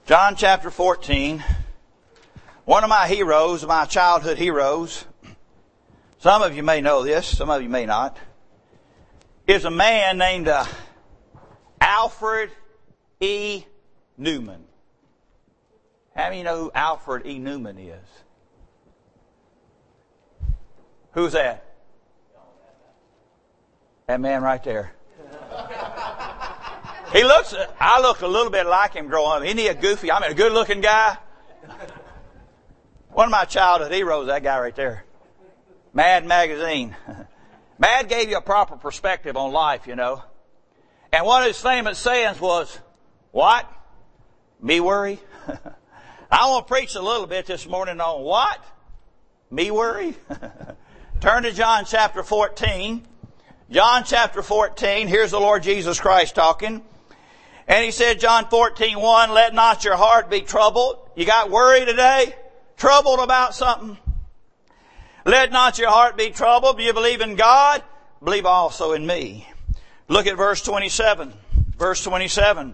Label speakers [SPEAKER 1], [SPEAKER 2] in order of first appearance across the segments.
[SPEAKER 1] John chapter 14, one of my heroes, my childhood heroes, some of you may know this, some of you may not, is a man named Alfred E. Newman. How many know who Alfred E. Newman is? Who's that? That man right there. I look a little bit like him growing up. Isn't he a good looking guy? One of my childhood heroes, that guy right there. Mad magazine. Mad gave you a proper perspective on life, you know. And one of his famous sayings was, what? Me worry? I want to preach a little bit this morning on what? Me worry? Turn to John chapter 14. John chapter 14, here's the Lord Jesus Christ talking. And he said, John 14:1, let not your heart be troubled. You got worry today? Troubled about something? Let not your heart be troubled. Do you believe in God? Believe also in me. Look at verse 27. Verse 27.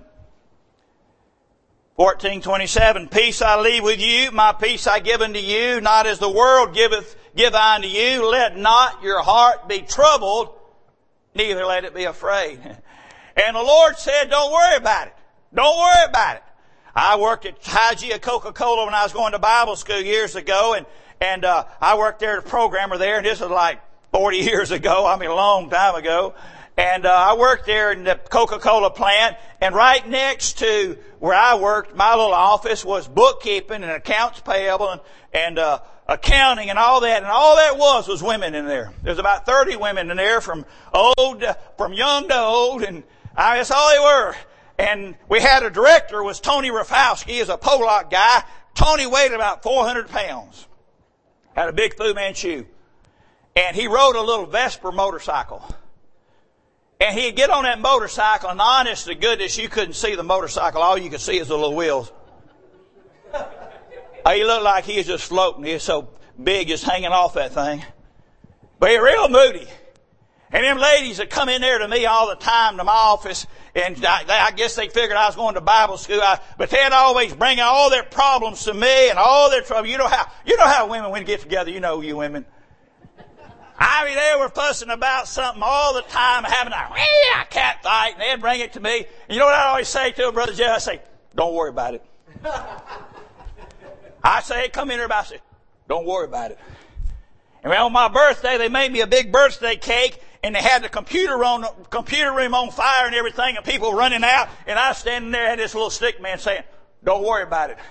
[SPEAKER 1] 14:27. Peace I leave with you, my peace I give unto you, not as the world give I unto you. Let not your heart be troubled, neither let it be afraid. And the Lord said, don't worry about it. Don't worry about it. I worked at Hygiea Coca-Cola when I was going to Bible school years ago, and I worked there as a programmer there, and this was like 40 years ago, a long time ago. And I worked there in the Coca-Cola plant, and right next to where I worked, my little office was bookkeeping and accounts payable and accounting and all that was women in there. There's about 30 women in there from young to old, and that's all they were. And we had a director, was Tony Rafalski. He's a Polak guy. Tony weighed about 400 pounds. Had a big Fu Manchu. And he rode a little Vespa motorcycle. And he'd get on that motorcycle, and honest to goodness, you couldn't see the motorcycle. All you could see is the little wheels. He looked like he was just floating. He was so big, just hanging off that thing. But he was real moody. And them ladies that come in there to me all the time to my office, and I guess they figured I was going to Bible school, but they'd always bring all their problems to me and all their trouble. You know how women, when they get together, you know you women. I mean, they were fussing about something all the time, having a cat fight, and they'd bring it to me. And you know what I always say to them, Brother Jeff? I say, don't worry about it. I say, come in here about it. Don't worry about it. And on my birthday, they made me a big birthday cake, and they had the computer room on fire and everything, and people running out, and I was standing there, had this little stick man saying, don't worry about it.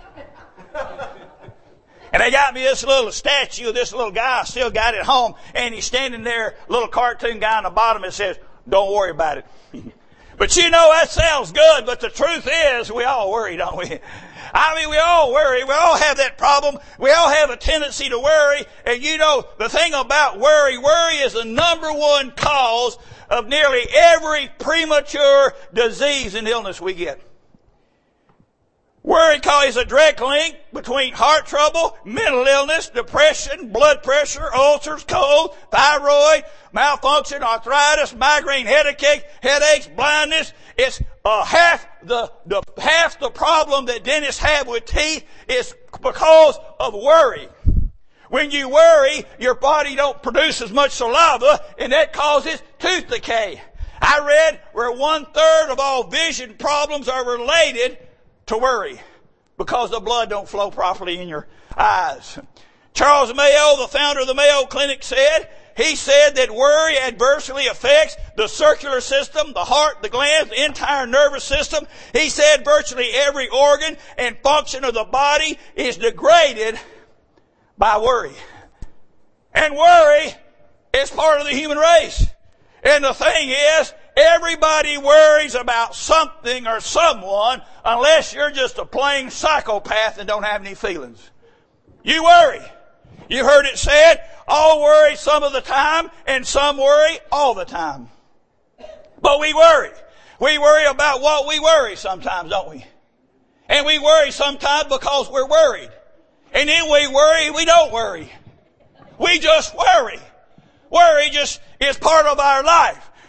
[SPEAKER 1] And they got me this little statue of this little guy. I still got it home. And he's standing there, little cartoon guy on the bottom that says, don't worry about it. But you know, that sounds good, but the truth is, we all worry, don't we? I mean, we all worry. We all have that problem. We all have a tendency to worry. And you know, the thing about worry is the number one cause of nearly every premature disease and illness we get. Worry is a direct link between heart trouble, mental illness, depression, blood pressure, ulcers, cold, thyroid, malfunction, arthritis, migraine, headaches, blindness. It's half the problem that dentists have with teeth is because of worry. When you worry, your body don't produce as much saliva, and that causes tooth decay. I read where 1/3 of all vision problems are related to worry, because the blood don't flow properly in your eyes. Charles Mayo, the founder of the Mayo Clinic, said that worry adversely affects the circular system, the heart, the glands, the entire nervous system. He said virtually every organ and function of the body is degraded by worry. And worry is part of the human race. And the thing is, everybody worries about something or someone unless you're just a plain psychopath and don't have any feelings. You worry. You heard it said, all worry some of the time and some worry all the time. But we worry. We worry about what we worry sometimes, don't we? And we worry sometimes because we're worried. And then we worry, we don't worry. We just worry. Worry just is part of our life.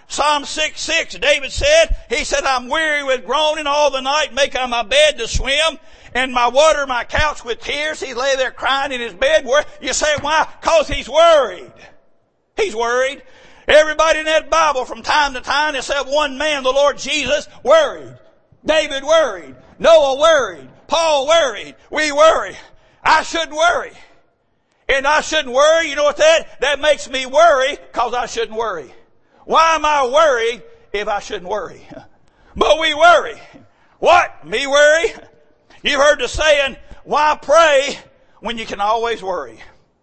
[SPEAKER 1] Psalm 6:6, David said, he said, I'm weary with groaning all the night, make on my bed to swim, and my water my couch with tears. He lay there crying in his bed. You say, why? Because he's worried. He's worried. Everybody in that Bible from time to time, except one man, the Lord Jesus, worried. David worried. Noah worried. Paul worried. We worry. I shouldn't worry. And I shouldn't worry. You know what that makes me worry? Because I shouldn't worry. Why am I worried if I shouldn't worry? But we worry. What? Me worry? You've heard the saying, why pray when you can always worry?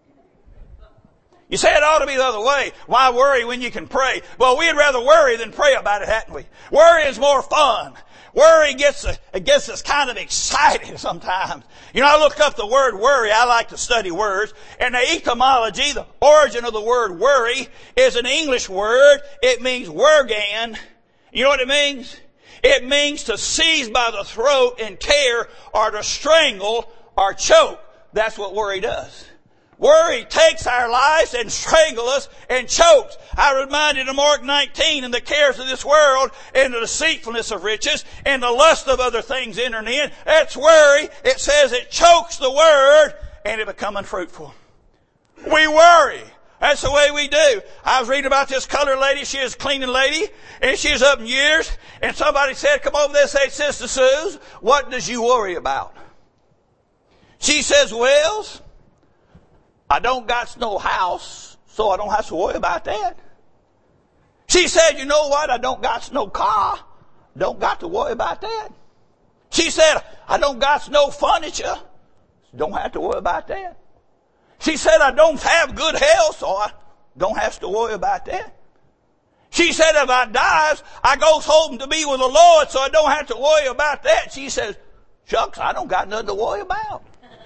[SPEAKER 1] You say it ought to be the other way. Why worry when you can pray? Well, we'd rather worry than pray about it, hadn't we? Worry is more fun. Worry gets us kind of excited sometimes. You know, I look up the word worry. I like to study words. And the etymology, the origin of the word worry, is an English word. It means wergan. You know what it means? It means to seize by the throat and tear, or to strangle or choke. That's what worry does. Worry takes our lives and strangles us and chokes. I reminded of Mark 19, and the cares of this world and the deceitfulness of riches and the lust of other things entering in. That's worry. It says it chokes the word and it become unfruitful. We worry. That's the way we do. I was reading about this colored lady. She is a cleaning lady, and she's up in years. And somebody said, come over there and say, Sister Suze, what does you worry about? She says, well, I don't got no house, so I don't have to worry about that. She said, you know what? I don't got no car. Don't got to worry about that. She said, I don't got no furniture. Don't have to worry about that. She said, I don't have good health, so I don't have to worry about that. She said, if I dies, I goes home to be with the Lord, so I don't have to worry about that. She says, shucks, I don't got nothing to worry about.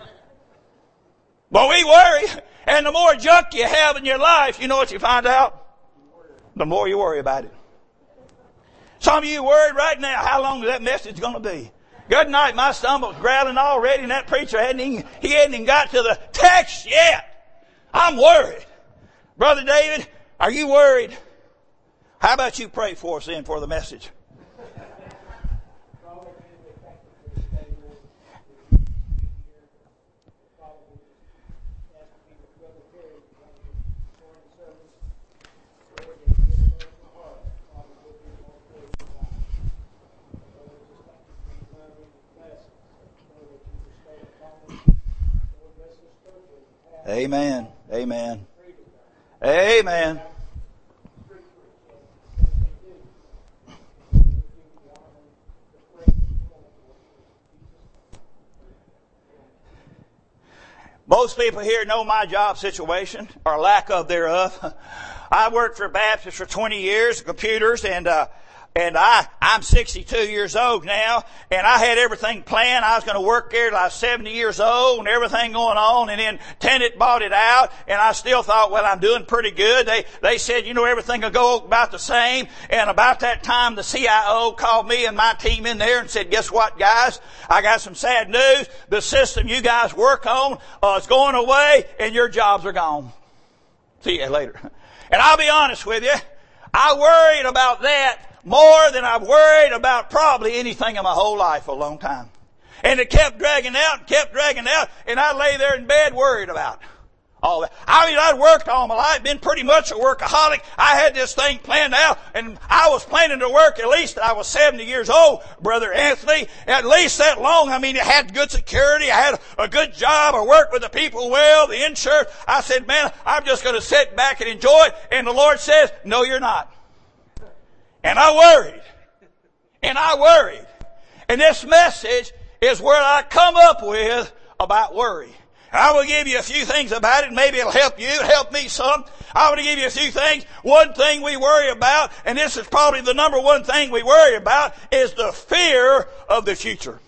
[SPEAKER 1] But we worry, and the more junk you have in your life, you know what you find out? The more you worry about it. Some of you worried right now, how long is that message going to be? Good night, my stomach's growling already, and that preacher hadn't even got to the text yet. I'm worried. Brother David, are you worried? How about you pray for us then for the message? Amen. Amen. Amen. Most people here know my job situation, or lack of thereof. I worked for Baptist for 20 years, computers, and I'm 62 years old now, and I had everything planned. I was going to work there till I was 70 years old and everything going on, and then tenant bought it out, and I still thought, well, I'm doing pretty good. They said, you know, everything will go about the same, and about that time the CIO called me and my team in there and said, guess what, guys? I got some sad news. The system you guys work on is going away, and your jobs are gone. See you later. And I'll be honest with you, I worried about that more than I've worried about probably anything in my whole life for a long time. And it kept dragging out, and I lay there in bed worried about all that. I mean, I'd worked all my life, been pretty much a workaholic. I had this thing planned out, and I was planning to work at least I was 70 years old, Brother Anthony, at least that long. I mean, I had good security, I had a good job, I worked with the people well, the insurance. I said, man, I'm just going to sit back and enjoy it. And the Lord says, no, you're not. And I worried. And this message is where I come up with about worry. I will give you a few things about it. Maybe it'll help you. It'll help me some. I want to give you a few things. One thing we worry about, and this is probably the number one thing we worry about, is the fear of the future.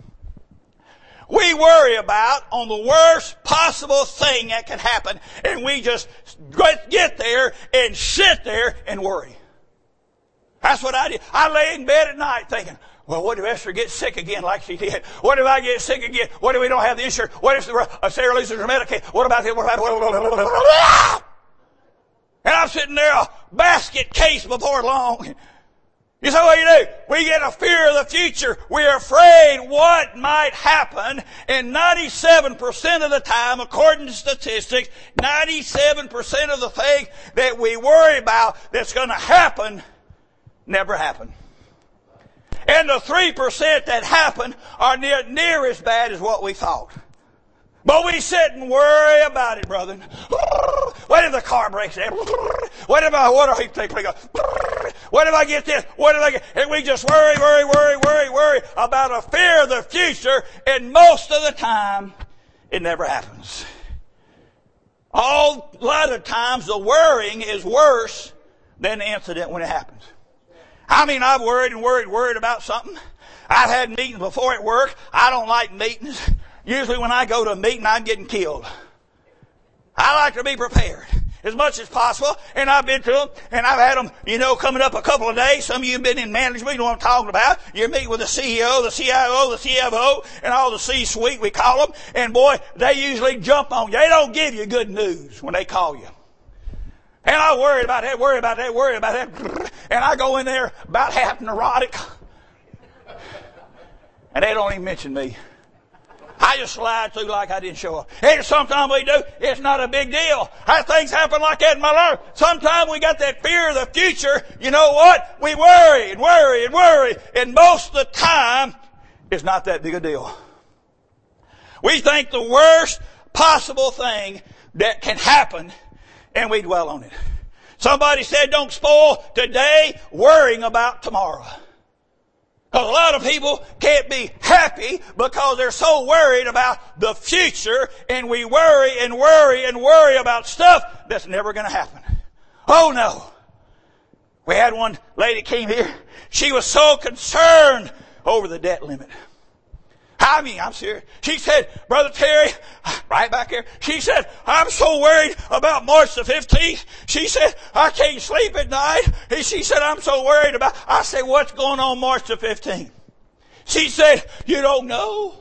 [SPEAKER 1] We worry about on the worst possible thing that can happen, and we just get there and sit there and worry. That's what I did. I lay in bed at night thinking, well, what if Esther gets sick again like she did? What if I get sick again? What if we don't have the insurance? What if Sarah loses her Medicaid? What about this? And I'm sitting there a basket case before long. You say, what do you do? We get a fear of the future. We're afraid what might happen. And 97% of the time, according to statistics, 97% of the things that we worry about that's going to happen never happen. And the 3% that happen are near as bad as what we thought. But we sit and worry about it, brother. What if the car breaks down? What if I get this? What if I get... And we just worry about a fear of the future, and most of the time, it never happens. A lot of times, the worrying is worse than the incident when it happens. I mean, I've worried about something. I've had meetings before at work. I don't like meetings. Usually when I go to a meeting, I'm getting killed. I like to be prepared as much as possible. And I've been to them, and I've had them, coming up a couple of days. Some of you have been in management, you know what I'm talking about. You're meeting with the CEO, the CIO, the CFO, and all the C-suite, we call them. And boy, they usually jump on you. They don't give you good news when they call you. And I worry about that. And I go in there about half neurotic. And they don't even mention me. I just slide through like I didn't show up. And sometimes we do. It's not a big deal. Things happen like that in my life. Sometimes we got that fear of the future. You know what? We worry. And most of the time, it's not that big a deal. We think the worst possible thing that can happen, and we dwell on it. Somebody said, don't spoil today worrying about tomorrow. Because a lot of people can't be happy because they're so worried about the future, and we worry about stuff that's never going to happen. Oh no. We had one lady came here. She was so concerned over the debt limit. I mean, I'm serious. She said, Brother Terry, right back here, she said, I'm so worried about March the 15th. She said, I can't sleep at night. And she said, I'm so worried about... I said, what's going on March the 15th? She said, you don't know?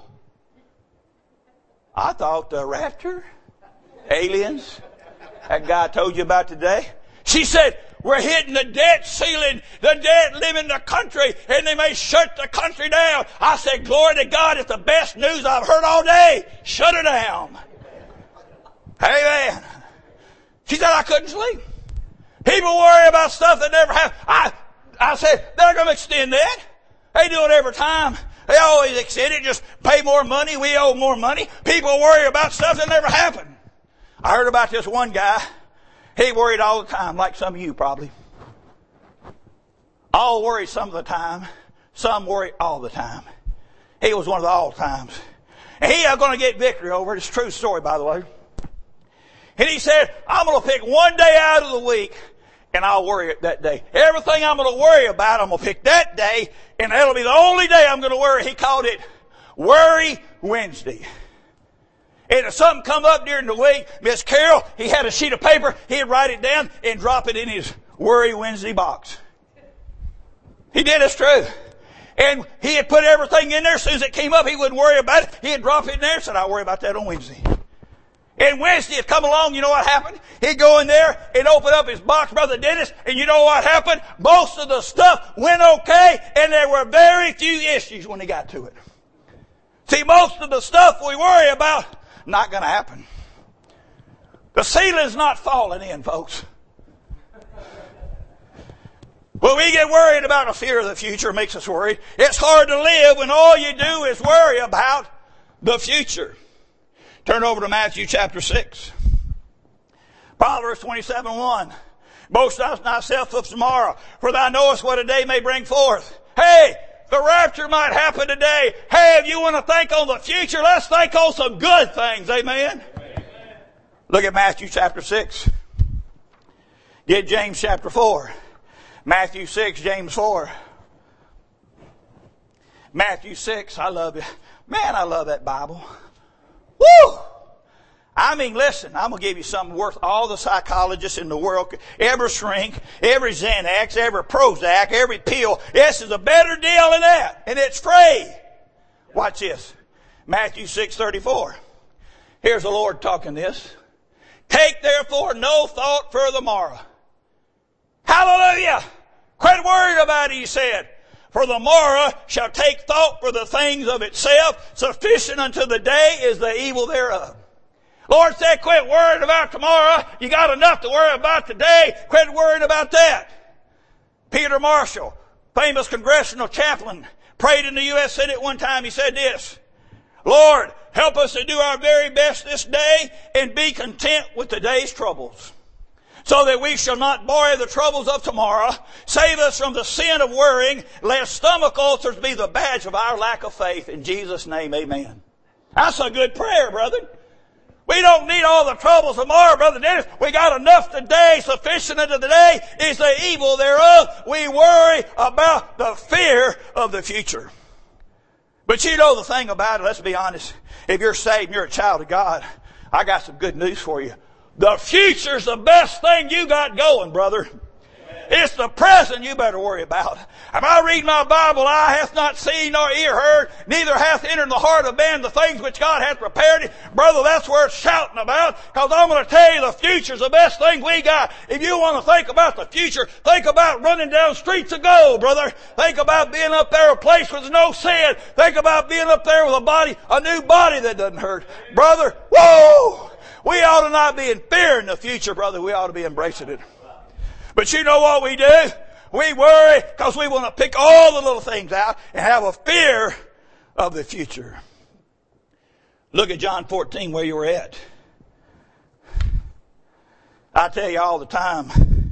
[SPEAKER 1] I thought the rapture, aliens, that guy told you about today. She said, we're hitting the debt ceiling, the debt limit in the country, and they may shut the country down. I said, glory to God, it's the best news I've heard all day. Shut it down. Amen. She said, I couldn't sleep. People worry about stuff that never happened. I said, they're going to extend that. They do it every time. They always extend it, just pay more money, we owe more money. People worry about stuff that never happened. I heard about this one guy. He worried all the time, like some of you probably. All worry some of the time. Some worry all the time. He was one of the all times. And he is going to get victory over it. It's a true story, by the way. And he said, I'm going to pick one day out of the week, and I'll worry it that day. Everything I'm going to worry about, I'm going to pick that day, and that'll be the only day I'm going to worry. He called it Worry Wednesday. And if something come up during the week, Miss Carol, he had a sheet of paper, he'd write it down and drop it in his Worry Wednesday box. He did, it's true. And he had put everything in there. As soon as it came up, he wouldn't worry about it. He'd drop it in there and said, I'll worry about that on Wednesday. And Wednesday had come along, you know what happened? He'd go in there and open up his box, Brother Dennis, and you know what happened? Most of the stuff went okay, and there were very few issues when he got to it. See, most of the stuff we worry about, not going to happen. The ceiling's not falling in, folks. When we get worried about a fear of the future, it makes us worried. It's hard to live when all you do is worry about the future. Turn over to Matthew chapter 6. Proverbs 27:1. Boast not thyself of tomorrow, for thou knowest what a day may bring forth. Hey, the rapture might happen today. Hey, if you want to think on the future, let's think on some good things. Amen? Amen. Look at Matthew chapter 6. Get James chapter 4. Matthew 6, James 4. Matthew 6, I love it. Man, I love that Bible. Woo! I mean, listen, I'm going to give you something worth all the psychologists in the world, every shrink, every Xanax, every Prozac, every pill. This is a better deal than that, and it's free. Watch this. Matthew 6:34. Here's the Lord talking this. Take therefore no thought for the morrow. Hallelujah! Quit worrying about it, he said. For the morrow shall take thought for the things of itself. Sufficient unto the day is the evil thereof. Lord said, quit worrying about tomorrow. You got enough to worry about today. Quit worrying about that. Peter Marshall, famous congressional chaplain, prayed in the U.S. Senate one time. He said this, Lord, help us to do our very best this day and be content with today's troubles, so that we shall not borrow the troubles of tomorrow. Save us from the sin of worrying, lest stomach ulcers be the badge of our lack of faith. In Jesus' name, amen. That's a good prayer, brother. We don't need all the troubles tomorrow, Brother Dennis. We got enough today. Sufficient unto the day is the evil thereof. We worry about the fear of the future. But you know the thing about it, let's be honest. If you're saved and you're a child of God, I got some good news for you. The future's the best thing you got going, brother. It's the present you better worry about. If I read my Bible, eye hath not seen nor ear heard, neither hath entered the heart of man the things which God hath prepared. Brother, that's worth shouting about, because I'm going to tell you the future's the best thing we got. If you want to think about the future, think about running down streets of gold, brother. Think about being up there a place with no sin. Think about being up there with a new body that doesn't hurt. Brother, whoa! We ought to not be in fear in the future, brother. We ought to be embracing it. But you know what we do? We worry because we want to pick all the little things out and have a fear of the future. Look at John 14 where you were at. I tell you all the time.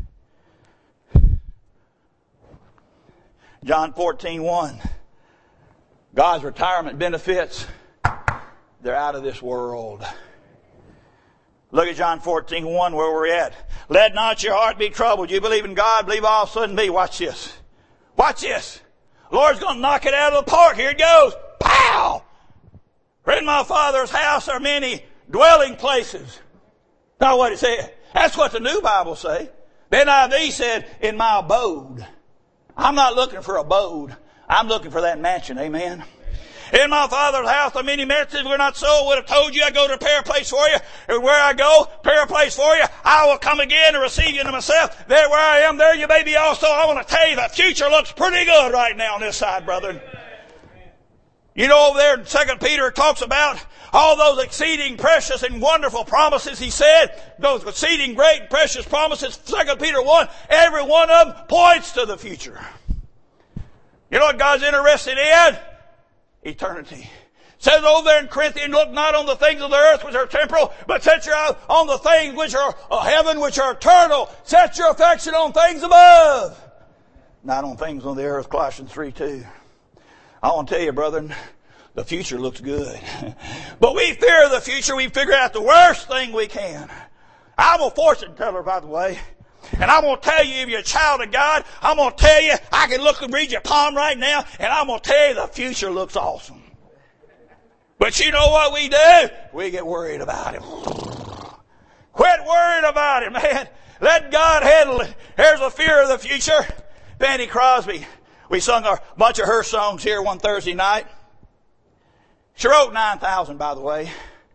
[SPEAKER 1] John 14:1. God's retirement benefits, they're out of this world. Look at John 14:1 where we're at. Let not your heart be troubled. You believe in God, believe also in me. Watch this. Watch this. The Lord's going to knock it out of the park. Here it goes. Pow! For in my Father's house are many dwelling places. Not what it said. That's what the New Bible say. The NIV said, in my abode. I'm not looking for abode. I'm looking for that mansion. Amen. In my Father's house are many mansions. We're not so. I would have told you I go to prepare a place for you. And where I go, prepare a place for you. I will come again and receive you to myself. There where I am, there you may be also. I want to tell you the future looks pretty good right now on this side, brethren. You know, over there in 2 Peter it talks about all those exceeding precious and wonderful promises, he said. Those exceeding great and precious promises, 2 Peter 1, every one of them points to the future. You know what God's interested in? Eternity. It says over there in Corinthians, look not on the things of the earth which are temporal, but set your eyes on the things which are of heaven, which are eternal. Set your affection on things above, not on things on the earth. Colossians 3:2. I want to tell you, brethren, the future looks good. But we fear the future. We figure out the worst thing we can. I'm a fortune teller, by the way. And I'm going to tell you, if you're a child of God, I'm going to tell you, I can look and read your palm right now, and I'm going to tell you the future looks awesome. But you know what we do? We get worried about it. Quit worrying about it, man. Let God handle it. Here's the fear of the future. Fanny Crosby. We sung a bunch of her songs here one Thursday night. She wrote 9,000, by the way.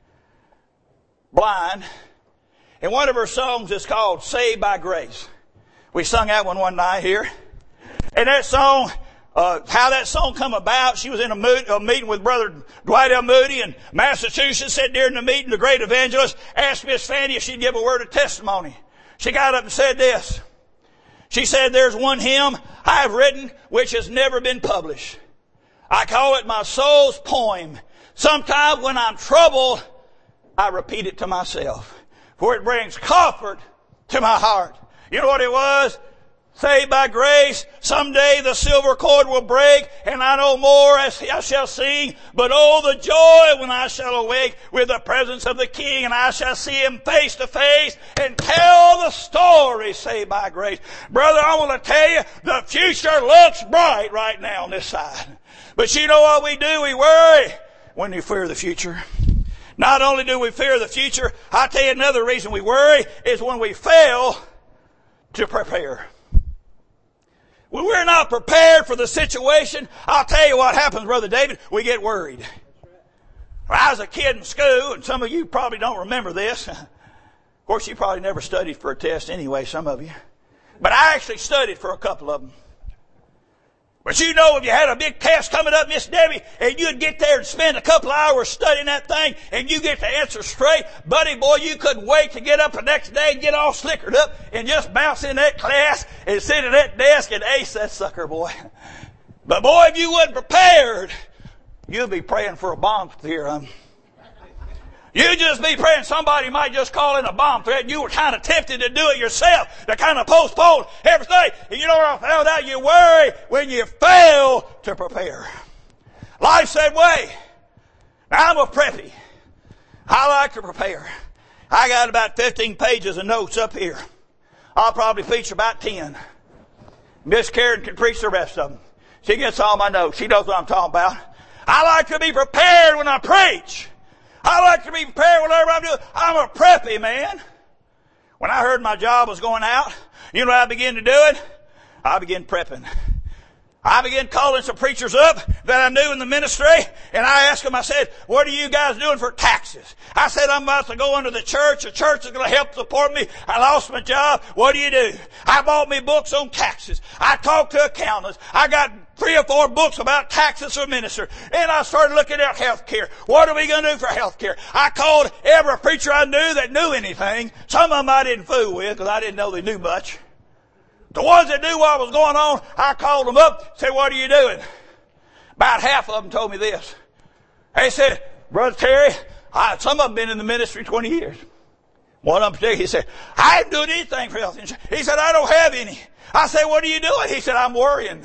[SPEAKER 1] Blind. And one of her songs is called Saved by Grace. We sung that one night here. And that song, how that song come about, she was in a meeting with Brother Dwight L. Moody in Massachusetts. Said during the meeting, the great evangelist asked Miss Fanny if she'd give a word of testimony. She got up and said this. She said, there's one hymn I have written which has never been published. I call it my soul's poem. Sometimes when I'm troubled, I repeat it to myself. For it brings comfort to my heart. You know what it was? Saved by grace. Someday the silver cord will break, and I no more as I shall sing. But oh, the joy when I shall awake with the presence of the King, and I shall see Him face to face and tell the story saved by grace. Brother, I want to tell you, the future looks bright right now on this side. But you know what we do? We worry when we fear the future. Not only do we fear the future, I'll tell you another reason we worry is when we fail to prepare. When we're not prepared for the situation, I'll tell you what happens, Brother David, we get worried. When I was a kid in school, and some of you probably don't remember this. Of course, you probably never studied for a test anyway, some of you. But I actually studied for a couple of them. But you know, if you had a big test coming up, Miss Debbie, and you'd get there and spend a couple of hours studying that thing, and you get the answer straight, buddy boy, you couldn't wait to get up the next day and get all slickered up and just bounce in that class and sit at that desk and ace that sucker, boy. But boy, if you wasn't prepared, you'd be praying for a bomb threat. You'd just be praying somebody might just call in a bomb threat, and you were kind of tempted to do it yourself, to kind of postpone everything. And you know what I found out? You worry when you fail to prepare. Life's that way. Now, I'm a preppy. I like to prepare. I got about 15 pages of notes up here. I'll probably preach about 10. Miss Karen can preach the rest of them. She gets all my notes. She knows what I'm talking about. I like to be prepared when I preach. I like to be prepared whatever I'm doing. I'm a preppy man. When I heard my job was going out, you know what I began to do it? I began prepping. I began calling some preachers up that I knew in the ministry, and I asked them, I said, what are you guys doing for taxes? I said, I'm about to go into the church. The church is going to help support me. I lost my job. What do? I bought me books on taxes. I talked to accountants. I got 3 or 4 books about taxes for minister. And I started looking at health care. What are we going to do for health care? I called every preacher I knew that knew anything. Some of them I didn't fool with because I didn't know they knew much. The ones that knew what was going on, I called them up, said, what are you doing? About half of them told me this. They said, Brother Terry, some of them been in the ministry 20 years. One of them particularly, he said, I ain't doing anything for health insurance. He said, I don't have any. I said, what are you doing? He said, I'm worrying.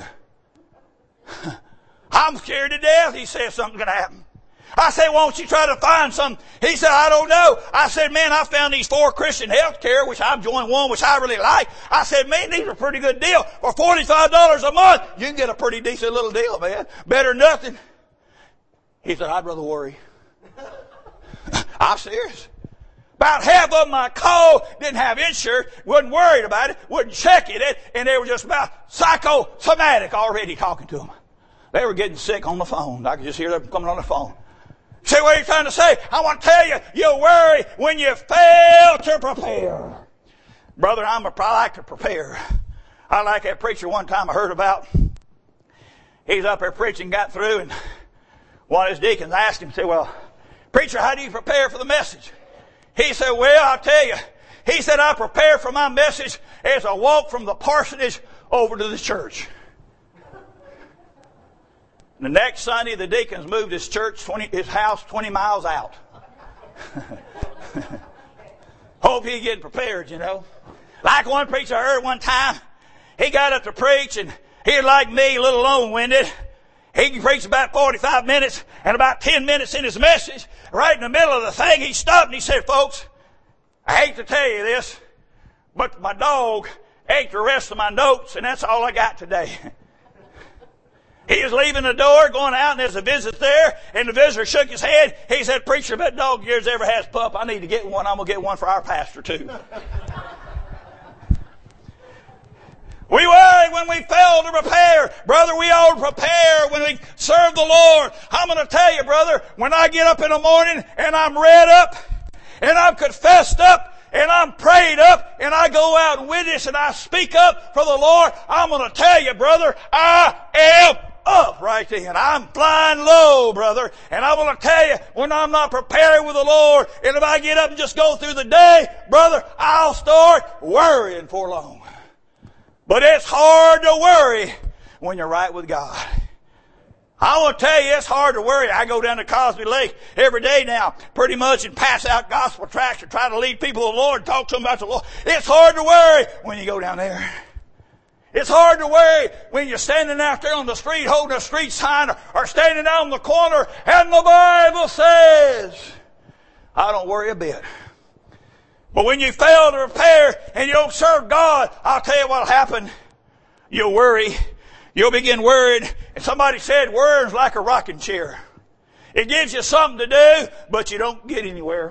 [SPEAKER 1] I'm scared to death. He said, something's going to happen. I said, won't you try to find something? He said, I don't know. I said, man, I found these 4 Christian health care, which I've joined one, which I really like. I said, man, these are a pretty good deal. For $45 a month, you can get a pretty decent little deal, man. Better than nothing. He said, I'd rather worry. I'm serious. About half of them I called didn't have insurance, wasn't worried about it, wasn't checking it, and they were just about psychosomatic already talking to them. They were getting sick on the phone. I could just hear them coming on the phone. Say, what are you trying to say? I want to tell you, you worry when you fail to prepare. Brother, I like to prepare. I like that preacher one time I heard about. He's up there preaching, got through, and one of his deacons asked him, said, well, preacher, how do you prepare for the message? He said, well, I'll tell you. He said, I prepare for my message as I walk from the parsonage over to the church. The next Sunday, the deacons moved his house 20 miles out. Hope he's getting prepared, you know. Like one preacher I heard one time, he got up to preach, and he, like me, a little long-winded. He preached about 45 minutes, and about 10 minutes in his message, right in the middle of the thing, he stopped and he said, folks, I hate to tell you this, but my dog ate the rest of my notes, and that's all I got today. He was leaving the door, going out, and there's a visitor there, and the visitor shook his head. He said, preacher, if that dog of yours ever has pup, I need to get one. I'm going to get one for our pastor, too. We worry when we fail to prepare. Brother, we ought to prepare when we serve the Lord. I'm going to tell you, brother, when I get up in the morning, and I'm read up, and I'm confessed up, and I'm prayed up, and I go out and witness, and I speak up for the Lord, I'm going to tell you, brother, I am up right then. I'm flying low, brother. And I want to tell you, when I'm not preparing with the Lord, and if I get up and just go through the day, brother, I'll start worrying for long. But it's hard to worry when you're right with God. I want to tell you, it's hard to worry. I go down to Cosby Lake every day now, pretty much, and pass out gospel tracts and try to lead people to the Lord and talk to them about the Lord. It's hard to worry when you go down there. It's hard to worry when you're standing out there on the street holding a street sign, or standing out on the corner and the Bible says, I don't worry a bit. But when you fail to prepare and you don't serve God, I'll tell you what'll happen. You'll worry. You'll begin worried. And somebody said worrying's like a rocking chair. It gives you something to do, but you don't get anywhere.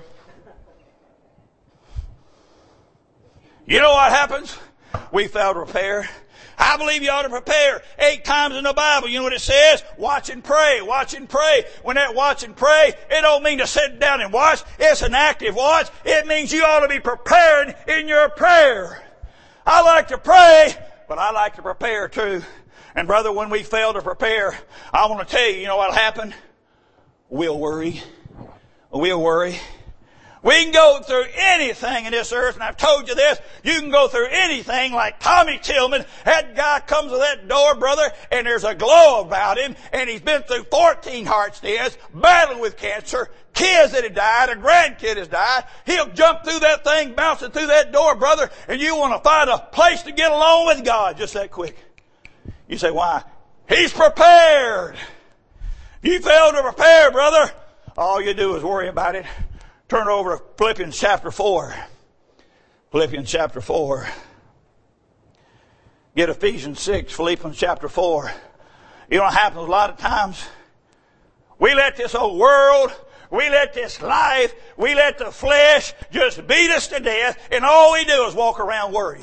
[SPEAKER 1] You know what happens? We fail to prepare. I believe you ought to prepare 8 times in the Bible. You know what it says? Watch and pray. Watch and pray. When that watch and pray, it don't mean to sit down and watch. It's an active watch. It means you ought to be prepared in your prayer. I like to pray, but I like to prepare too. And brother, when we fail to prepare, I want to tell you, you know what'll happen? We'll worry. We'll worry. We can go through anything in this earth, and I've told you this, you can go through anything like Tommy Tillman. That guy comes to that door, brother, and there's a glow about him, and he's been through 14 heart stents, battling with cancer, kids that have died, a grandkid has died. He'll jump through that thing, bouncing through that door, brother, and you want to find a place to get along with God just that quick. You say, why? He's prepared. If you fail to prepare, brother, all you do is worry about it. Turn over to Philippians chapter 4. Philippians chapter 4. Get Ephesians 6, Philippians chapter 4. You know what happens a lot of times? We let this old world, we let this life, we let the flesh just beat us to death, and all we do is walk around worrying.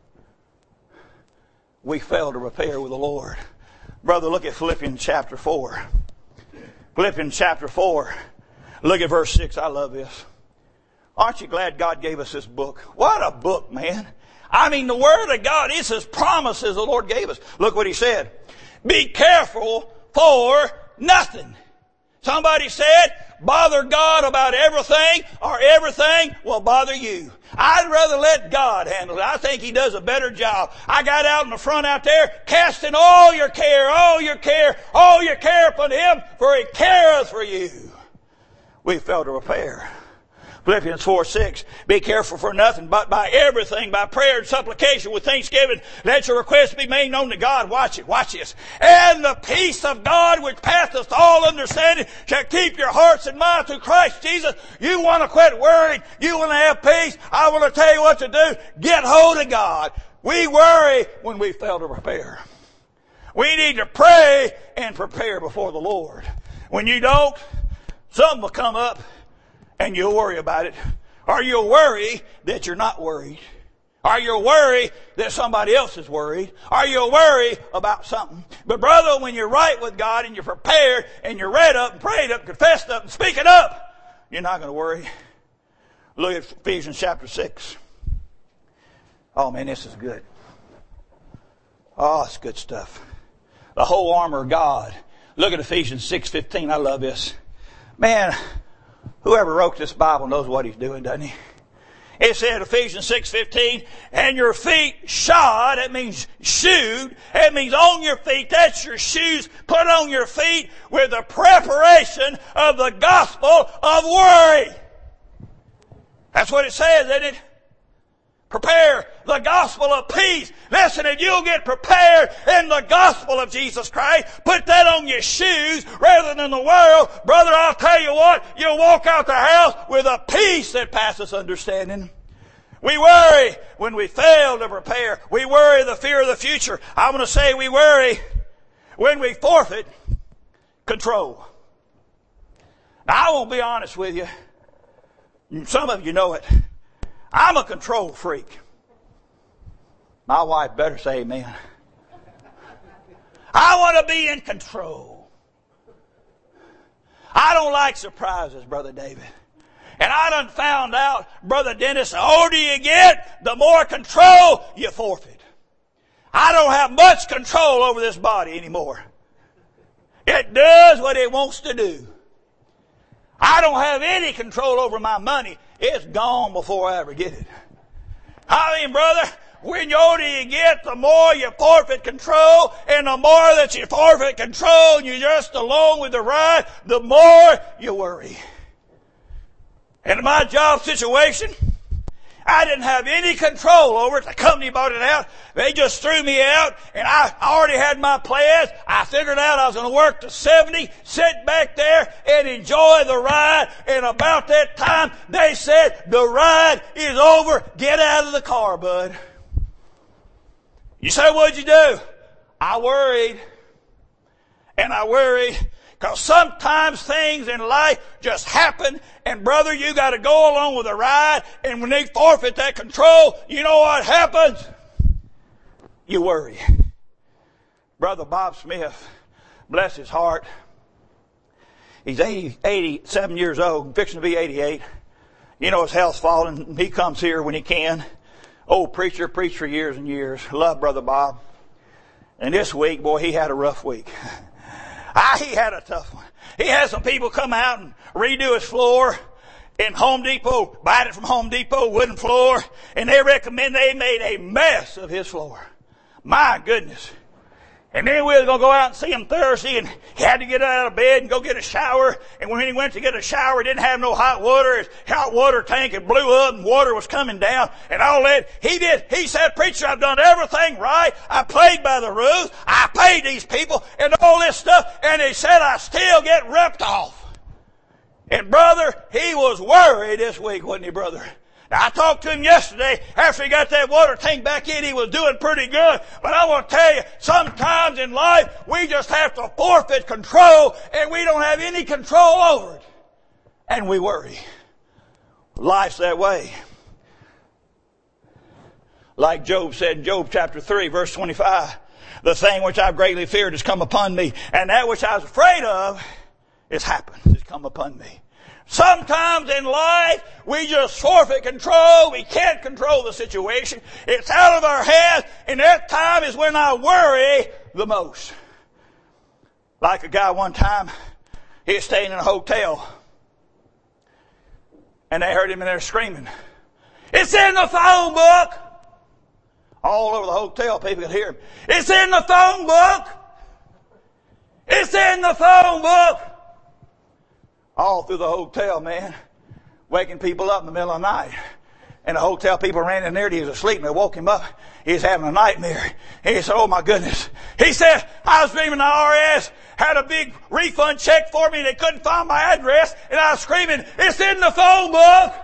[SPEAKER 1] We fail to prepare with the Lord. Brother, look at Philippians chapter 4. Philippians chapter 4. Look at verse 6. I love this. Aren't you glad God gave us this book? What a book, man. I mean, the Word of God is His promises the Lord gave us. Look what He said. Be careful for nothing. Somebody said, bother God about everything, or everything will bother you. I'd rather let God handle it. I think He does a better job. I got out in the front out there, casting all your care upon Him, for He careth for you. We fail to prepare. Philippians 4:6. Be careful for nothing, but by everything, by prayer and supplication with thanksgiving, let your requests be made known to God. Watch it. Watch this. And the peace of God, which passeth all understanding, shall keep your hearts and minds through Christ Jesus. You want to quit worrying? You want to have peace? I want to tell you what to do. Get hold of God. We worry when we fail to prepare. We need to pray and prepare before the Lord. When you don't, something will come up and you'll worry about it. Or you'll worry that you're not worried. Or you'll worry that somebody else is worried. Or you'll worry about something. But brother, when you're right with God and you're prepared and you're read up and prayed up, confessed up and speaking up, you're not going to worry. Look at Ephesians chapter 6. Oh man, this is good. Oh, it's good stuff. The whole armor of God. Look at Ephesians 6:15. I love this. Man, whoever wrote this Bible knows what he's doing, doesn't he? It said, Ephesians 6:15, and your feet shod, that means shoed, that means on your feet, that's your shoes, put on your feet with the preparation of the gospel of worry. That's what it says, isn't it? Prepare the gospel of peace. Listen, if you'll get prepared in the gospel of Jesus Christ, put that on your shoes rather than the world, brother, I'll tell you what, you'll walk out the house with a peace that passes understanding. We worry when we fail to prepare. We worry the fear of the future. I want to say we worry when we forfeit control. Now, I won't be honest with you. Some of you know it. I'm a control freak. My wife better say amen. I want to be in control. I don't like surprises, Brother David. And I done found out, Brother Dennis, the older you get, the more control you forfeit. I don't have much control over this body anymore. It does what it wants to do. I don't have any control over my money. It's gone before I ever get it. I mean, brother, when the older you get, the more you forfeit control, and the more that you forfeit control and you're just along with the ride, the more you worry. And in my job situation, I didn't have any control over it. The company bought it out. They just threw me out, and I already had my plans. I figured out I was going to work to 70, sit back there and enjoy the ride. And about that time, they said, the ride is over. Get out of the car, bud. You say, what'd you do? I worried. And I worried. Because sometimes things in life just happen, and brother, you got to go along with the ride, and when they forfeit that control, you know what happens? You worry. Brother Bob Smith, bless his heart, he's 87 years old, fixing to be 88. You know his health's falling. He comes here when he can. Old preacher, preached for years and years. Love Brother Bob. And this week, boy, he had a rough week. He had a tough one. He had some people come out and redo his floor in Home Depot, bought it from Home Depot, wooden floor, and they recommend they made a mess of his floor. My goodness. And then we were going to go out and see him Thursday, and he had to get out of bed and go get a shower. And when he went to get a shower, he didn't have no hot water. His hot water tank had blew up and water was coming down and all that. He said, preacher, I've done everything right. I played by the rules. I paid these people and all this stuff. And he said, I still get ripped off. And brother, he was worried this week, wasn't he, brother? Now, I talked to him yesterday after he got that water tank back in. He was doing pretty good. But I want to tell you, sometimes in life, we just have to forfeit control, and we don't have any control over it. And we worry. Life's that way. Like Job said in Job chapter 3, verse 25, the thing which I've greatly feared has come upon me, and that which I was afraid of has happened, has come upon me. Sometimes in life, we just forfeit control. We can't control the situation. It's out of our hands, and that time is when I worry the most. Like a guy one time, he was staying in a hotel, and they heard him in there screaming, "It's in the phone book!" All over the hotel, people could hear him. "It's in the phone book! It's in the phone book!" All through the hotel, man, waking people up in the middle of the night. And the hotel people ran in there, and he was asleep, and they woke him up. He was having a nightmare. And he said, "Oh my goodness." He said, "I was dreaming the IRS had a big refund check for me, and they couldn't find my address, and I was screaming, 'It's in the phone book!'"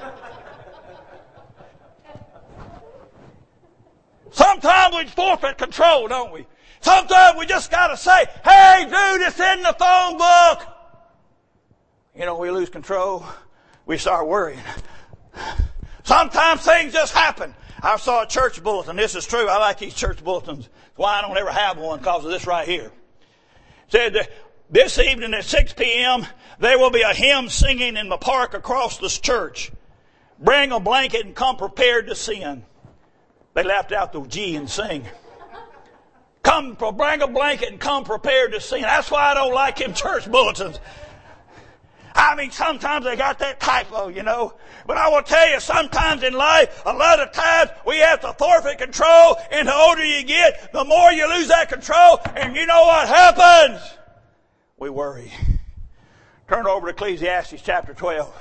[SPEAKER 1] Sometimes we forfeit control, don't we? Sometimes we just got to say, "Hey, dude, it's in the phone book." You know, we lose control. We start worrying. Sometimes things just happen. I saw a church bulletin. This is true. I like these church bulletins. That's why I don't ever have one, because of this right here. It said that this evening at 6 p.m., there will be a hymn singing in the park across this church. Bring a blanket and come prepared to sin. They left out the G and sing. Bring a blanket and come prepared to sin. That's why I don't like them church bulletins. I mean, sometimes they got that typo, you know. But I will tell you, sometimes in life, a lot of times, we have to forfeit control. And the older you get, the more you lose that control. And you know what happens? We worry. Turn over to Ecclesiastes chapter 12.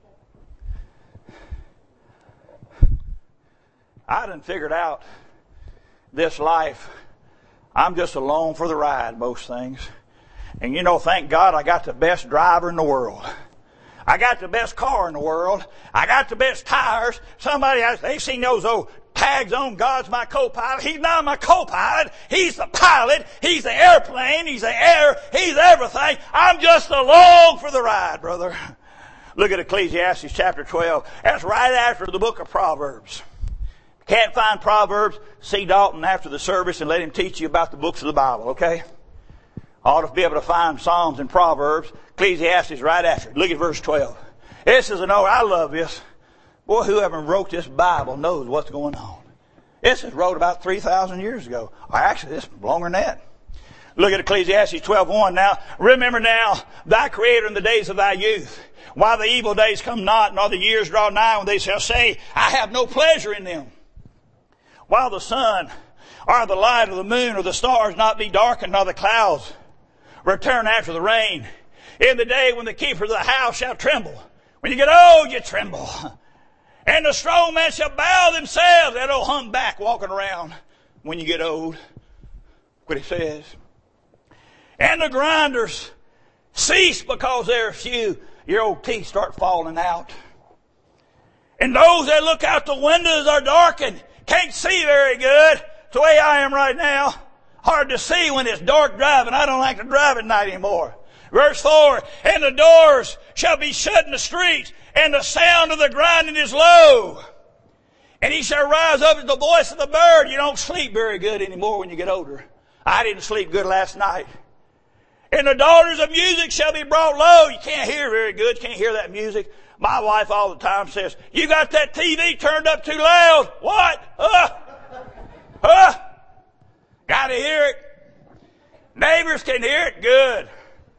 [SPEAKER 1] I done figured out this life. I'm just along for the ride, most things. And you know, thank God I got the best driver in the world. I got the best car in the world. I got the best tires. They've seen those old tags on, "God's my co-pilot." He's not my co-pilot. He's the pilot. He's the airplane. He's the air. He's everything. I'm just along for the ride, brother. Look at Ecclesiastes chapter 12. That's right after the book of Proverbs. Can't find Proverbs? See Dalton after the service and let him teach you about the books of the Bible, okay? Ought to be able to find Psalms and Proverbs. Ecclesiastes right after. Look at verse 12. This is I love this. Boy, whoever wrote this Bible knows what's going on. This was wrote about 3,000 years ago. Or actually, it's longer than that. Look at Ecclesiastes 12:1 now. Remember now thy Creator in the days of thy youth, while the evil days come not, nor the years draw nigh, when they shall say, "I have no pleasure in them." While the sun, or the light of the moon, or the stars not be darkened, nor the clouds return after the rain. In the day when the keeper of the house shall tremble. When you get old, you tremble. And the strong men shall bow themselves. That old humpback walking around when you get old. What he says. And the grinders cease because they're few. Your old teeth start falling out. And those that look out the windows are darkened. Can't see very good. It's the way I am right now. Hard to see when it's dark driving. I don't like to drive at night anymore. Verse 4, and the doors shall be shut in the streets, and the sound of the grinding is low. And he shall rise up as the voice of the bird. You don't sleep very good anymore when you get older. I didn't sleep good last night. And the daughters of music shall be brought low. You can't hear very good. You can't hear that music. My wife all the time says, you got that TV turned up too loud. What? Got to hear it. Neighbors can hear it. Good.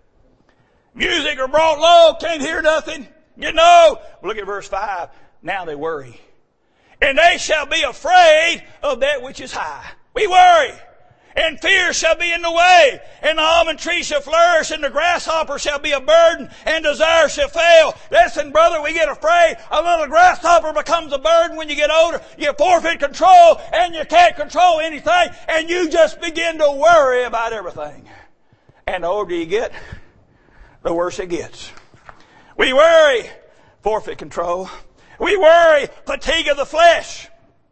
[SPEAKER 1] Music are brought low. Can't hear nothing. You know. Look at verse 5. Now they worry. And they shall be afraid of that which is high. We worry. And fear shall be in the way. And the almond tree shall flourish. And the grasshopper shall be a burden. And desire shall fail. Listen, brother, we get afraid. A little grasshopper becomes a burden when you get older. You forfeit control. And you can't control anything. And you just begin to worry about everything. And the older you get, the worse it gets. We worry. Forfeit control. We worry. Fatigue of the flesh.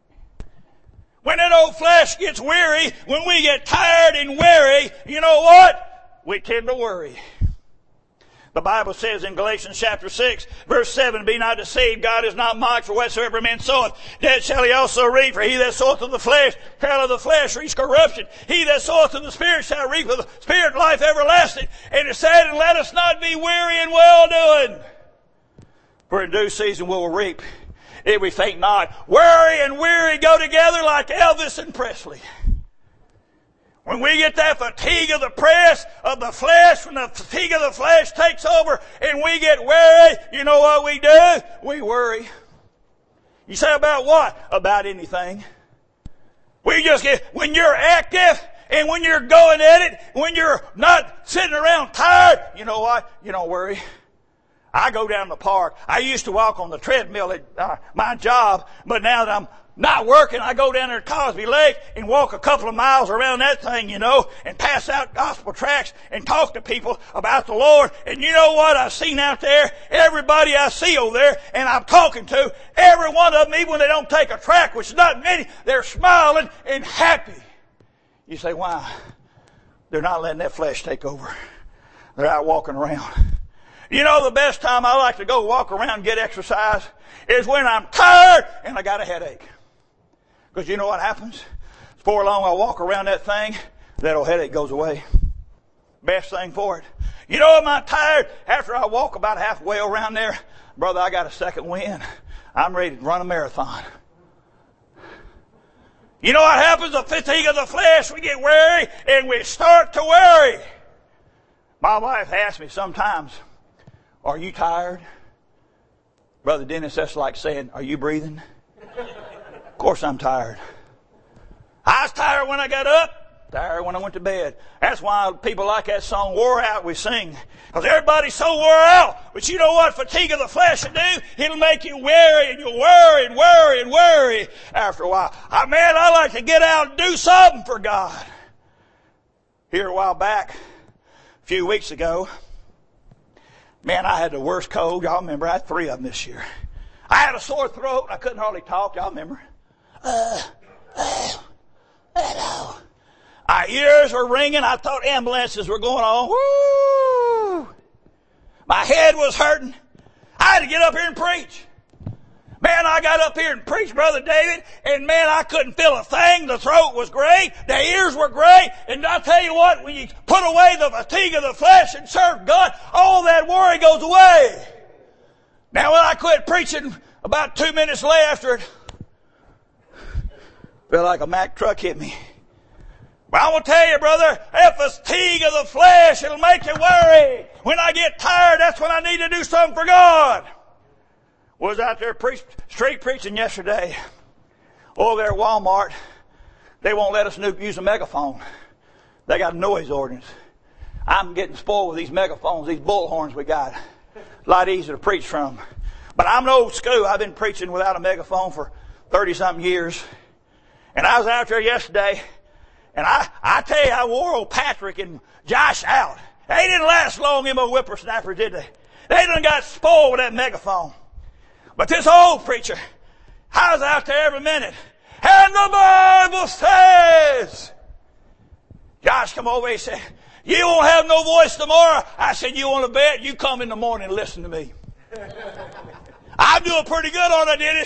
[SPEAKER 1] When that old flesh gets weary, when we get tired and weary, you know what? We tend to worry. The Bible says in Galatians chapter 6, verse 7, be not deceived, God is not mocked, for whatsoever man soweth, that shall he also reap. For he that soweth of the flesh shall of the flesh reap corruption. He that soweth of the Spirit shall reap of the Spirit life everlasting. And it said, and let us not be weary in well-doing. For in due season we will reap, if we faint not. Worry and weary go together like Elvis and Presley. When we get that fatigue of the press of the flesh, when the fatigue of the flesh takes over and we get weary, you know what we do? We worry. You say about what? About anything. We just get, when you're active and when you're going at it, when you're not sitting around tired, you know what? You don't worry. I go down the park. I used to walk on the treadmill at my job, but now that I'm not working, I go down there to Cosby Lake and walk a couple of miles around that thing, you know, and pass out gospel tracts and talk to people about the Lord. And you know what I've seen out there? Everybody I see over there and I'm talking to, every one of them, even when they don't take a tract, which is not many, they're smiling and happy. You say, why? They're not letting that flesh take over. They're out walking around. You know, the best time I like to go walk around and get exercise is when I'm tired and I got a headache. Because you know what happens? Before long I walk around that thing, that old headache goes away. Best thing for it. You know, am I tired? After I walk about halfway around there, brother, I got a second wind. I'm ready to run a marathon. You know what happens? The fatigue of the flesh, we get weary and we start to worry. My wife asks me sometimes, are you tired? Brother Dennis, that's like saying, are you breathing? Of course I'm tired. I was tired when I got up, tired when I went to bed. That's why people like that song, Wore Out, we sing. Because everybody's so wore out. But you know what fatigue of the flesh will do? It'll make you weary, and you'll worry and worry and worry after a while. Man, I like to get out and do something for God. Here a while back, a few weeks ago, man, I had the worst cold. Y'all remember, I had 3 of them this year. I had a sore throat. I couldn't hardly talk. Y'all remember? Hello. Our ears were ringing. I thought ambulances were going on. Woo! My head was hurting. I had to get up here and preach. Man, I got up here and preached, Brother David, and man, I couldn't feel a thing. The throat was great. The ears were great. And I'll tell you what, when you put away the fatigue of the flesh and serve God, all that worry goes away. Now, when I quit preaching, about 2 minutes after it, felt like a Mack truck hit me. But I want to tell you, brother, that fatigue of the flesh, it'll make you worry. When I get tired, that's when I need to do something for God. Was out there street preaching yesterday. Over there at Walmart, they won't let us use a megaphone. They got a noise ordinance. I'm getting spoiled with these megaphones, these bullhorns we got. A lot easier to preach from. But I'm old school. I've been preaching without a megaphone for 30-something years. And I was out there yesterday, and I tell you, I wore old Patrick and Josh out. They didn't last long, them old whippersnappers, did they? They done got spoiled with that megaphone. But this old preacher, I was out there every minute. And the Bible says, Josh come over, he said, you won't have no voice tomorrow. I said, you want to bet? You come in the morning and listen to me. I'm doing pretty good on it, Dennis.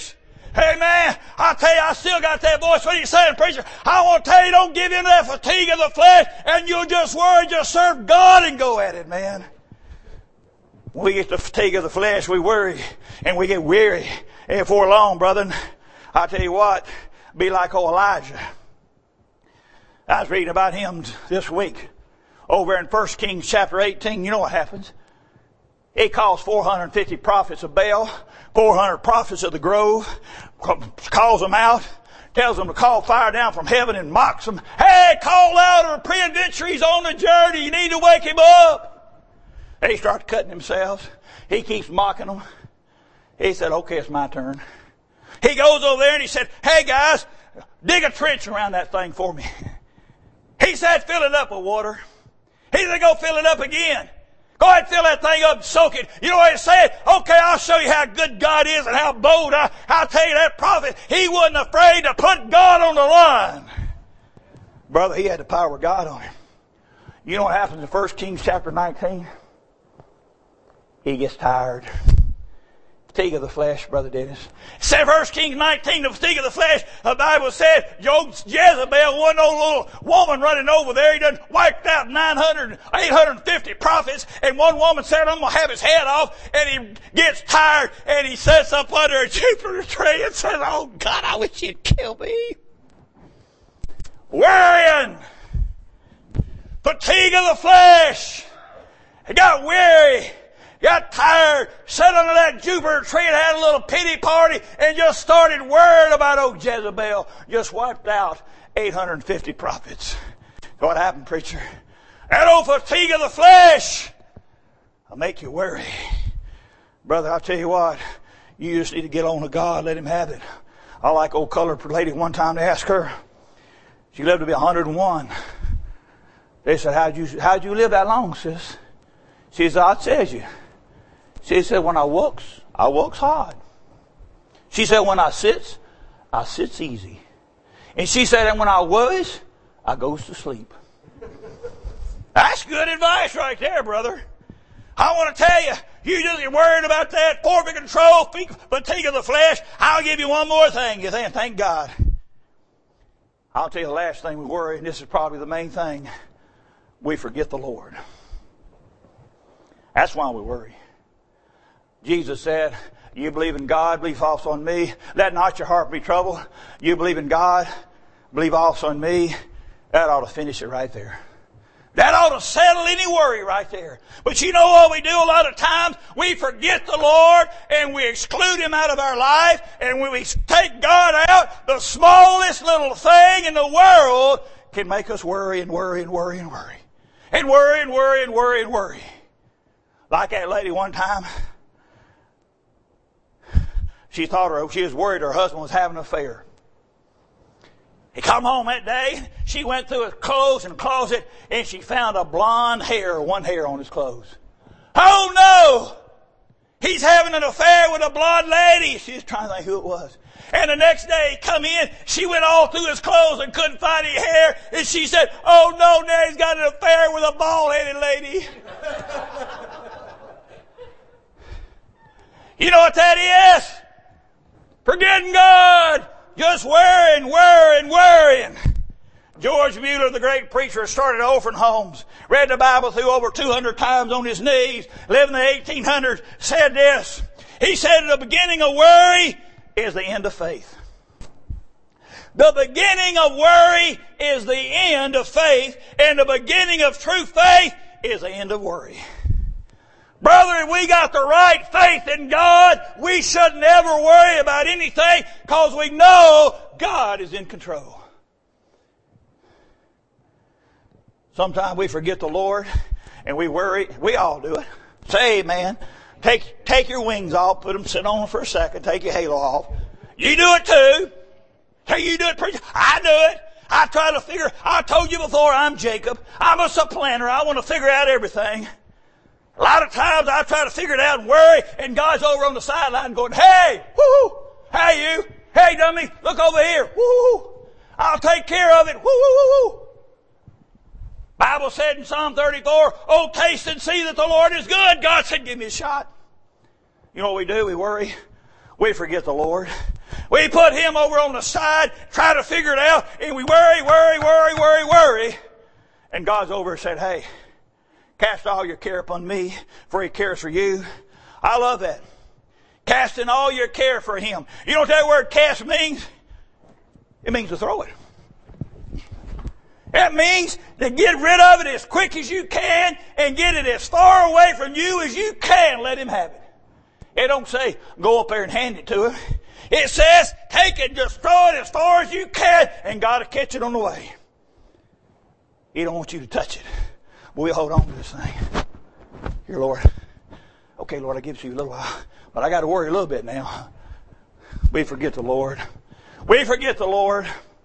[SPEAKER 1] Hey man, I tell you, I still got that voice. What are you saying, preacher? I want to tell you, don't give in to that fatigue of the flesh, and you'll just worry, just serve God and go at it, man. When we get the fatigue of the flesh, we worry and we get weary. And before long, brethren, I tell you what, be like old Elijah. I was reading about him this week. Over in 1 Kings chapter 18, you know what happens. He calls 450 prophets of Baal, 400 prophets of the grove, calls them out, tells them to call fire down from heaven and mocks them. Hey, call out or peradventure he's on the journey. You need to wake him up. They start cutting themselves. He keeps mocking them. He said, okay, it's my turn. He goes over there and he said, hey guys, dig a trench around that thing for me. He said, fill it up with water. He said, go fill it up again. Go ahead and fill that thing up and soak it. You know what he said? Okay, I'll show you how good God is and how bold. I'll tell you that prophet, he wasn't afraid to put God on the line. Brother, he had the power of God on him. You know what happens in 1 Kings chapter 19? He gets tired. Fatigue of the flesh, Brother Dennis. It said 1 Kings 19, the fatigue of the flesh, the Bible said, Jezebel, one old little woman running over there, he done wiped out 850 prophets, and one woman said, I'm going to have his head off, and he gets tired, and he sits up under a juniper tree and says, oh God, I wish you'd kill me. Worrying. Fatigue of the flesh. He got weary. Got tired, sat under that juniper tree and had a little pity party and just started worrying about old Jezebel. Just wiped out 850 prophets. So what happened, preacher? That old fatigue of the flesh will make you worry. Brother, I'll tell you what, you just need to get on to God, let him have it. I like old colored lady one time, they asked her, she lived to be 101. They said, how'd you live that long, sis? She said, I tell you. She said, when I works hard. She said, when I sits easy. And she said, and when I worries, I goes to sleep. That's good advice right there, brother. I want to tell you, you just get worried about that, forfeit control, fatigue of the flesh. I'll give you one more thing. You think, thank God. I'll tell you the last thing we worry, and this is probably the main thing. We forget the Lord. That's why we worry. Jesus said, you believe in God, believe also in me. Let not your heart be troubled. You believe in God, believe also in me. That ought to finish it right there. That ought to settle any worry right there. But you know what we do a lot of times? We forget the Lord and we exclude Him out of our life. And when we take God out, the smallest little thing in the world can make us worry and worry and worry and worry. And worry and worry and worry and worry. Like that lady one time. She was worried her husband was having an affair. He come home that day. She went through his clothes and closet and she found a blonde hair, one hair on his clothes. Oh no! He's having an affair with a blonde lady. She was trying to think who it was. And the next day he come in, she went all through his clothes and couldn't find any hair. And she said, oh no, now he's got an affair with a bald-headed lady. You know what that is? Forgetting God. Just worrying. George Mueller, the great preacher, started orphan homes, read the Bible through over 200 times on his knees, lived in the 1800s, said this. He said, the beginning of worry is the end of faith. The beginning of worry is the end of faith, and the beginning of true faith is the end of worry. Brother, if we got the right faith in God, we should never worry about anything because we know God is in control. Sometimes we forget the Lord and we worry. We all do it. Say amen. Take your wings off, put them, sit on them for a second, take your halo off. You do it too. Hey, you do it, preacher. I do it. I told you before, I'm Jacob. I'm a supplanter. I want to figure out everything. A lot of times I try to figure it out and worry, and God's over on the sideline going, hey, woo, hey you, hey dummy, look over here, woo, I'll take care of it, woo. Bible said in Psalm 34, oh, taste and see that the Lord is good. God said, give me a shot. You know what we do? We worry. We forget the Lord. We put him over on the side, try to figure it out, and we worry. And God's over and said, hey, cast all your care upon me, for he cares for you. I love that. Casting all your care for him. You know what that word cast means? It means to throw it. It means to get rid of it as quick as you can and get it as far away from you as you can. Let him have it. It don't say go up there and hand it to him. It says take it, just throw it as far as you can, and God will catch it on the way. He don't want you to touch it. But we'll hold on to this thing. Here, Lord. Okay, Lord, I give it to you a little while. But I got to worry a little bit now. We forget the Lord. We forget the Lord.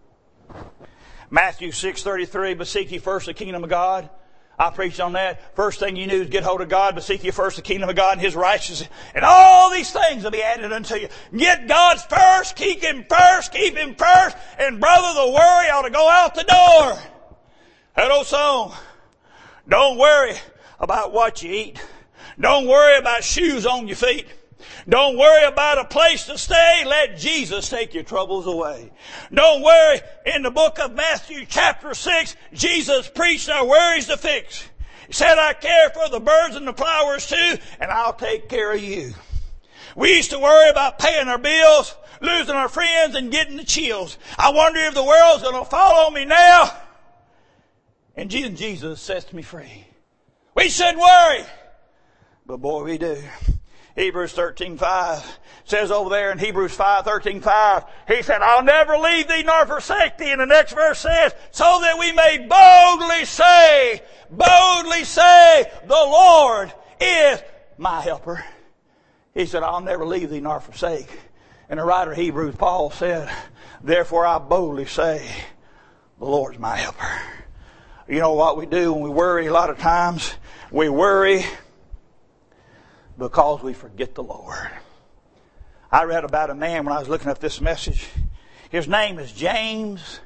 [SPEAKER 1] Matthew 6:33, but seek ye first the kingdom of God. I preached on that. First thing you do is get hold of God, but seek ye first the kingdom of God and his righteousness. And all these things will be added unto you. Get God first, keep him first, and brother, the worry ought to go out the door. That old song. Don't worry about what you eat. Don't worry about shoes on your feet. Don't worry about a place to stay. Let Jesus take your troubles away. Don't worry. In the book of Matthew chapter 6, Jesus preached our worries to fix. He said, I care for the birds and the flowers too, and I'll take care of you. We used to worry about paying our bills, losing our friends, and getting the chills. I wonder if the world's going to follow me now. And Jesus sets me free. We shouldn't worry. But boy, we do. Hebrews 13:5 says over there in Hebrews 5:13:5, he said, I'll never leave thee nor forsake thee. And the next verse says, so that we may boldly say, the Lord is my helper. He said, I'll never leave thee nor forsake. And the writer of Hebrews, Paul, said, therefore I boldly say, the Lord's my helper. You know what we do when we worry a lot of times? We worry because we forget the Lord. I read about a man when I was looking up this message. His name is James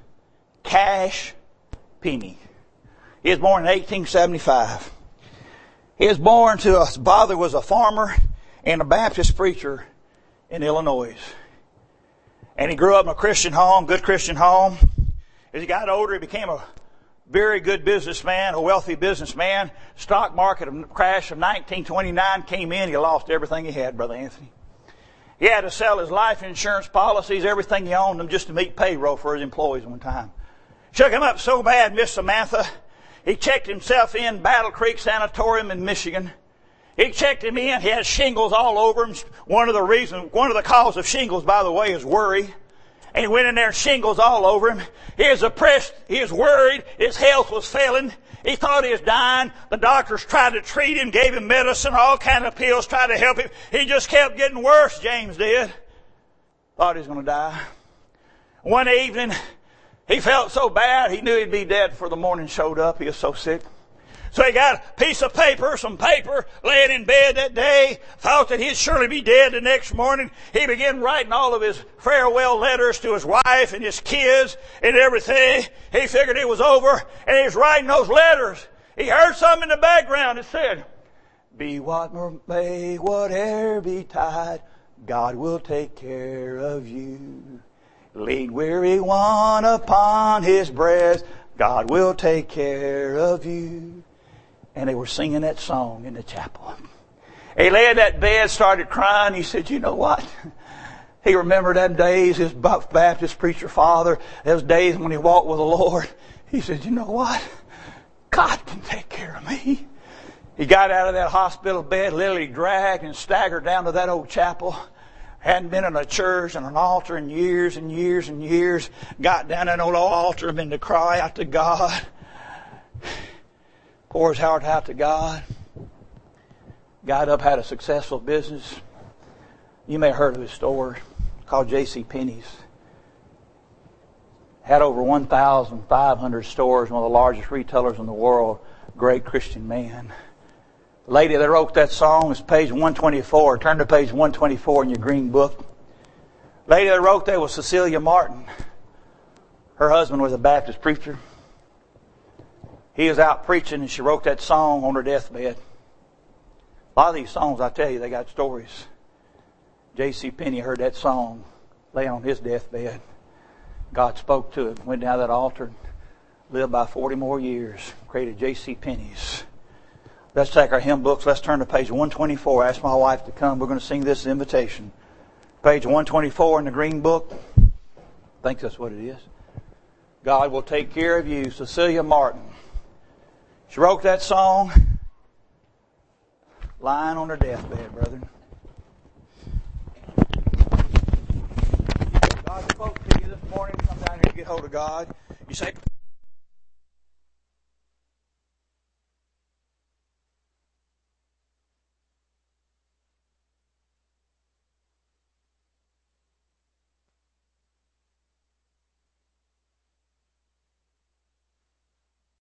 [SPEAKER 1] Cash Penney. He was born in 1875. His father was a farmer and a Baptist preacher in Illinois. And he grew up in a Christian home, good Christian home. As he got older, he became a very good businessman, a wealthy businessman. Stock market crash of 1929 came in. He lost everything he had, Brother Anthony. He had to sell his life insurance policies, everything he owned them, just to meet payroll for his employees one time. Shook him up so bad, Miss Samantha. He checked himself in Battle Creek Sanatorium in Michigan. He checked him in. He had shingles all over him. One of the cause of shingles, by the way, is worry. And he went in there, shingles all over him. He was oppressed. He was worried. His health was failing. He thought he was dying. The doctors tried to treat him, gave him medicine, all kind of pills, tried to help him. He just kept getting worse, James did. Thought he was going to die. One evening, he felt so bad, he knew he'd be dead before the morning showed up. He was so sick. So he got a piece of paper, some paper, laying in bed that day, thought that he'd surely be dead the next morning. He began writing all of his farewell letters to his wife and his kids and everything. He figured it was over, and he was writing those letters. He heard something in the background that said, be what may, whate'er betide, God will take care of you. Lead weary one upon his breast, God will take care of you. And they were singing that song in the chapel. He lay in that bed, started crying. He said, you know what? He remembered them days, his Baptist preacher father, those days when he walked with the Lord. He said, you know what? God can take care of me. He got out of that hospital bed, literally dragged and staggered down to that old chapel. Hadn't been in a church and an altar in years and years and years. Got down that old altar and began to cry out to God. Pour his heart out to God. Got up, had a successful business. You may have heard of his store called J.C. Penney's. Had over 1,500 stores, one of the largest retailers in the world. Great Christian man. The lady that wrote that song is page 124. Turn to page 124 in your green book. The lady that wrote that was Cecilia Martin. Her husband was a Baptist preacher. He was out preaching and she wrote that song on her deathbed. A lot of these songs, I tell you, they got stories. J.C. Penney heard that song laying on his deathbed. God spoke to him, went down to that altar, lived by 40 more years, created J.C. Penney's. Let's take our hymn books. Let's turn to page 124. Ask my wife to come. We're going to sing this invitation. Page 124 in the green book. I think that's what it is. God will take care of you. Cecilia Martin. She wrote that song lying on her deathbed, brethren. God spoke to you this morning. Come down here and get hold of God. You say...